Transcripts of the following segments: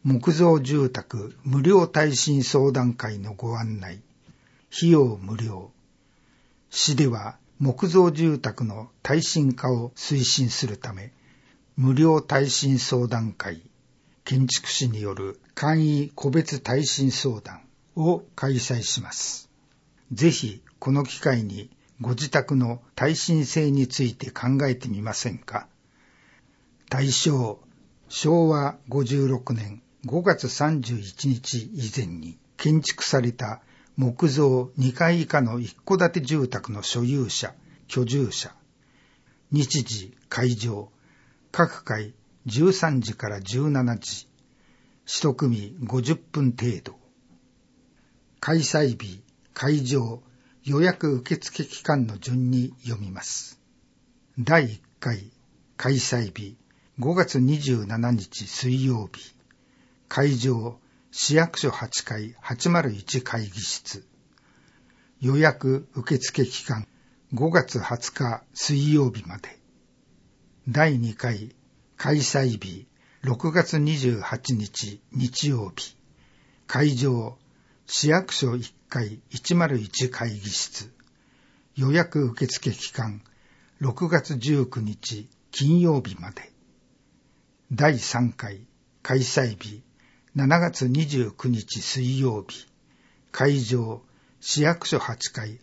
木造住宅無料耐震相談会のご案内。費用無料。市では木造住宅の耐震化を推進するため、無料耐震相談会、建築士による簡易個別耐震相談を開催します。ぜひこの機会にご自宅の耐震性について考えてみませんか。対象、昭和56年5月31日以前に建築された木造2階以下の一戸建て住宅の所有者、居住者。日時、会場、各回13時から17時。1組50分程度。開催日、会場、予約受付期間の順に読みます。第1回、開催日、5月27日水曜日。会場、市役所8階801会議室。予約受付期間、5月20日水曜日まで。第2回、開催日、6月28日日曜日。会場、市役所1階101会議室。予約受付期間、6月19日金曜日まで。第3回、開催日、7月29日水曜日。会場、市役所8階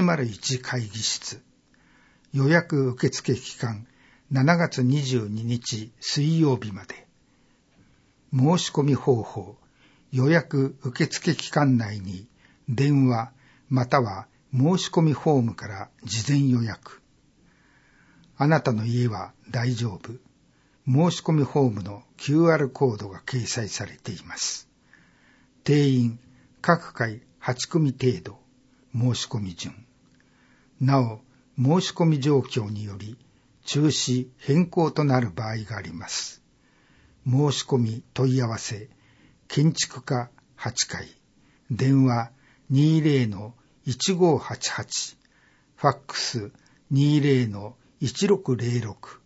801会議室。予約受付期間、7月22日水曜日まで。申し込み方法、予約受付期間内に電話または申し込みフォームから事前予約。あなたの家は大丈夫。申し込みフォームの QR コードが掲載されています。定員各回8組程度。申し込み順。なお、申し込み状況により中止変更となる場合があります。申し込み問い合わせ、建築課8階、電話 20-1588、ファックス 20-1606